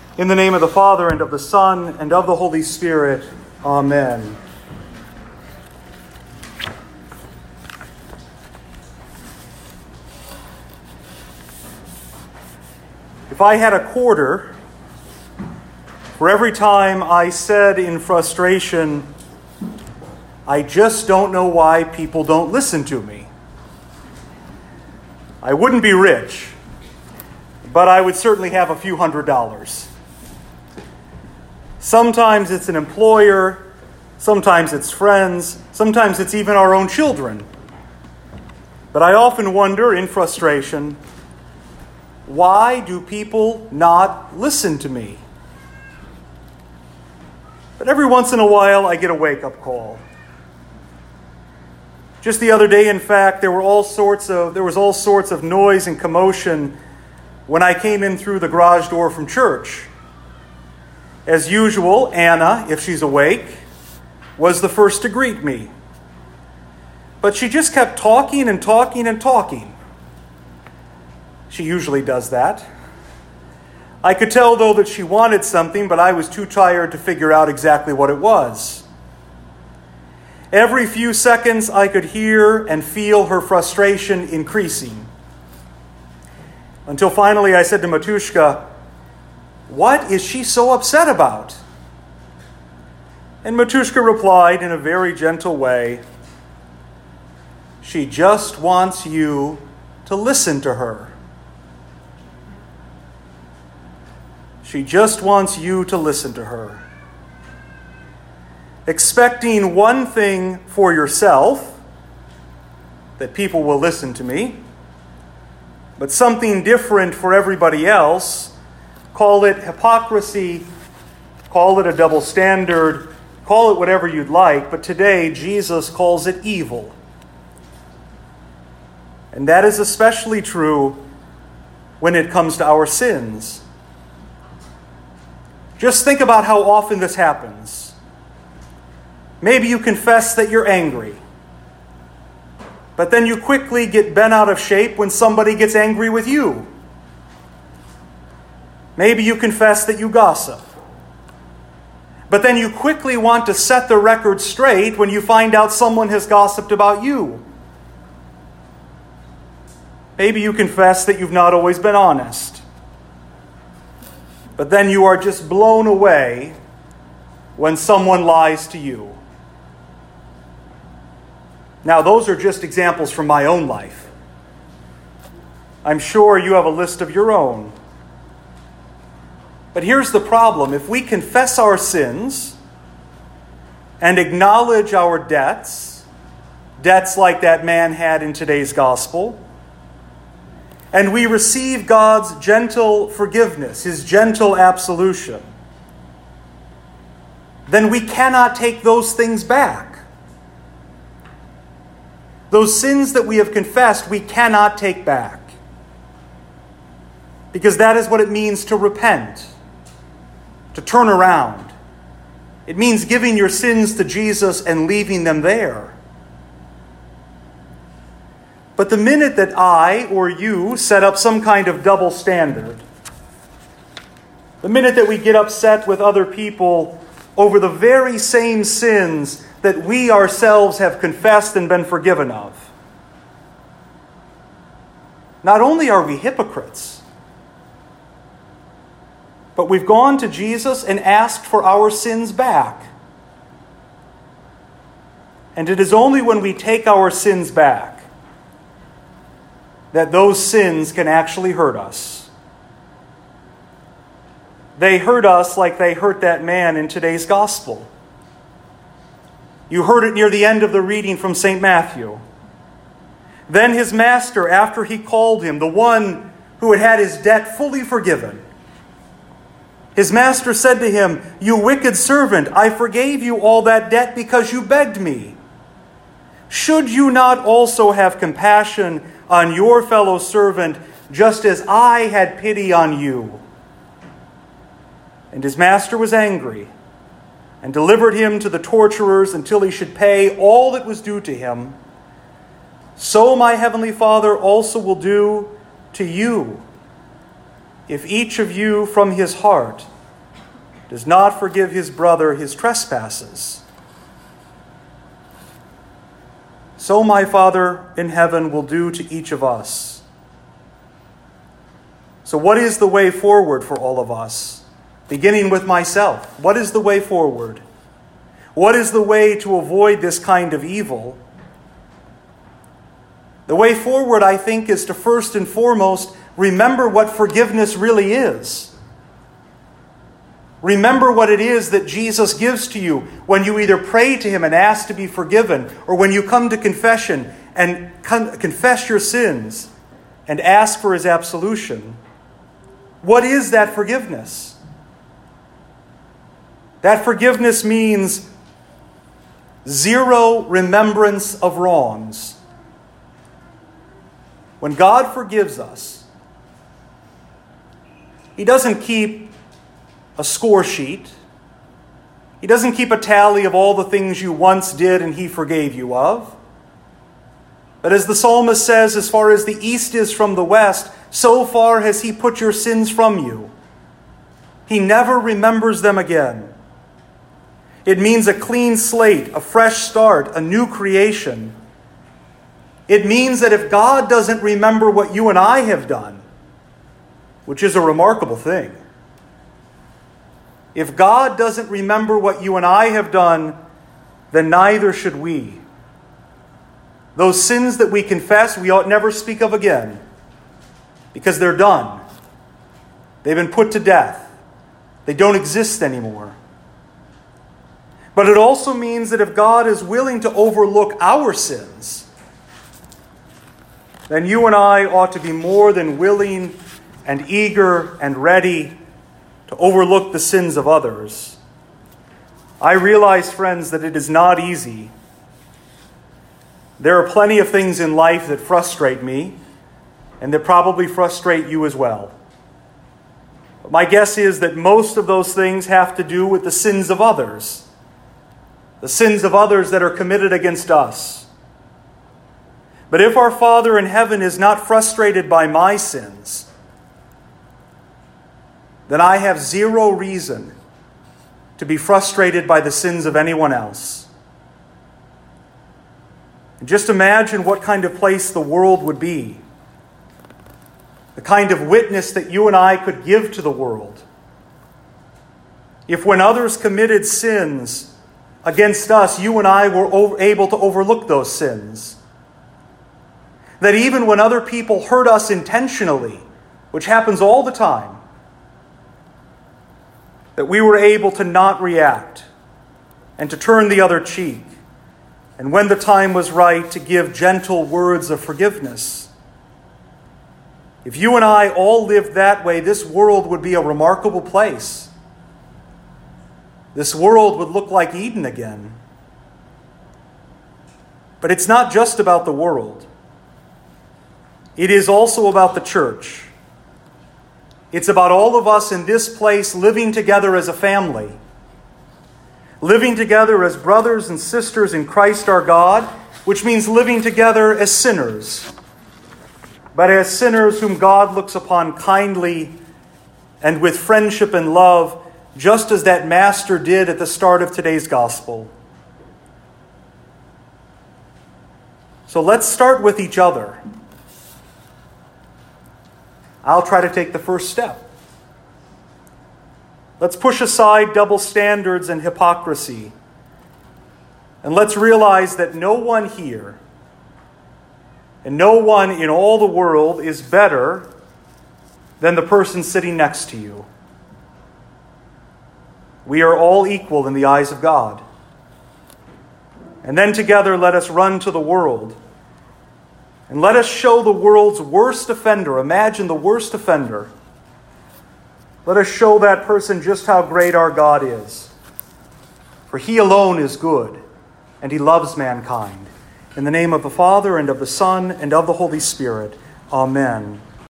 In the name of the Father, and of the Son, and of the Holy Spirit. Amen. If I had a quarter for every time I said in frustration, I just don't know why people don't listen to me, I wouldn't be rich, but I would certainly have a few $100s. Sometimes it's an employer, sometimes it's friends, sometimes it's even our own children. But I often wonder in frustration, why do people not listen to me? But every once in a while I get a wake-up call. Just the other day, in fact, there was all sorts of noise and commotion when I came in through the garage door from church. As usual, Anna, if she's awake, was the first to greet me. But she just kept talking and talking and talking. She usually does that. I could tell, though, that she wanted something, but I was too tired to figure out exactly what it was. Every few seconds, I could hear and feel her frustration increasing. Until finally I said to Matushka, "What is she so upset about?" And Matushka replied in a very gentle way, "She just wants you to listen to her. She just wants you to listen to her." Expecting one thing for yourself, that people will listen to me, but something different for everybody else, call it hypocrisy, call it a double standard, call it whatever you'd like, but today Jesus calls it evil. And that is especially true when it comes to our sins. Just think about how often this happens. Maybe you confess that you're angry, but then you quickly get bent out of shape when somebody gets angry with you. Maybe you confess that you gossip, but then you quickly want to set the record straight when you find out someone has gossiped about you. Maybe you confess that you've not always been honest, but then you are just blown away when someone lies to you. Now, those are just examples from my own life. I'm sure you have a list of your own. But here's the problem. If we confess our sins and acknowledge our debts like that man had in today's gospel, and we receive God's gentle forgiveness, His gentle absolution, then we cannot take those things back. Those sins that we have confessed, we cannot take back. Because that is what it means to repent, to turn around. It means giving your sins to Jesus and leaving them there. But the minute that I or you set up some kind of double standard, the minute that we get upset with other people over the very same sins that we ourselves have confessed and been forgiven of, not only are we hypocrites, but we've gone to Jesus and asked for our sins back. And it is only when we take our sins back that those sins can actually hurt us. They hurt us like they hurt that man in today's gospel. You heard it near the end of the reading from St. Matthew. Then his master, after he called him, the one who had had his debt fully forgiven, his master said to him, "You wicked servant, I forgave you all that debt because you begged me. Should you not also have compassion on your fellow servant, just as I had pity on you?" And his master was angry and delivered him to the torturers until he should pay all that was due to him. So my heavenly Father also will do to you if each of you from his heart does not forgive his brother his trespasses, so my Father in heaven will do to each of us. So what is the way forward for all of us? Beginning with myself. What is the way forward? What is the way to avoid this kind of evil? The way forward, I think, is to first and foremost remember what forgiveness really is. Remember what it is that Jesus gives to you when you either pray to him and ask to be forgiven, or when you come to confession and confess your sins and ask for his absolution. What is that forgiveness? That forgiveness means zero remembrance of wrongs. When God forgives us, he doesn't keep a score sheet. He doesn't keep a tally of all the things you once did and he forgave you of. But as the psalmist says, as far as the east is from the west, so far has he put your sins from you. He never remembers them again. It means a clean slate, a fresh start, a new creation. It means that if God doesn't remember what you and I have done, which is a remarkable thing, if God doesn't remember what you and I have done, then neither should we. Those sins that we confess, we ought never speak of again, because they're done. They've been put to death. They don't exist anymore. But it also means that if God is willing to overlook our sins, then you and I ought to be more than willing and eager and ready to overlook the sins of others. I realize, friends, that it is not easy. There are plenty of things in life that frustrate me, and that probably frustrate you as well. But my guess is that most of those things have to do with the sins of others. The sins of others that are committed against us. But if our Father in heaven is not frustrated by my sins, then I have zero reason to be frustrated by the sins of anyone else. And just imagine what kind of place the world would be. The kind of witness that you and I could give to the world. If when others committed sins against us, you and I were able to overlook those sins. That even when other people hurt us intentionally, which happens all the time, that we were able to not react and to turn the other cheek, and when the time was right, to give gentle words of forgiveness. If you and I all lived that way, this world would be a remarkable place. This world would look like Eden again. But it's not just about the world. It is also about the church. It's about all of us in this place living together as a family. Living together as brothers and sisters in Christ our God, which means living together as sinners. But as sinners whom God looks upon kindly and with friendship and love, just as that master did at the start of today's gospel. So let's start with each other. I'll try to take the first step. Let's push aside double standards and hypocrisy. And let's realize that no one here and no one in all the world is better than the person sitting next to you. We are all equal in the eyes of God. And then together let us run to the world. And let us show the world's worst offender. Imagine the worst offender. Let us show that person just how great our God is. For he alone is good, and he loves mankind. In the name of the Father, and of the Son, and of the Holy Spirit. Amen.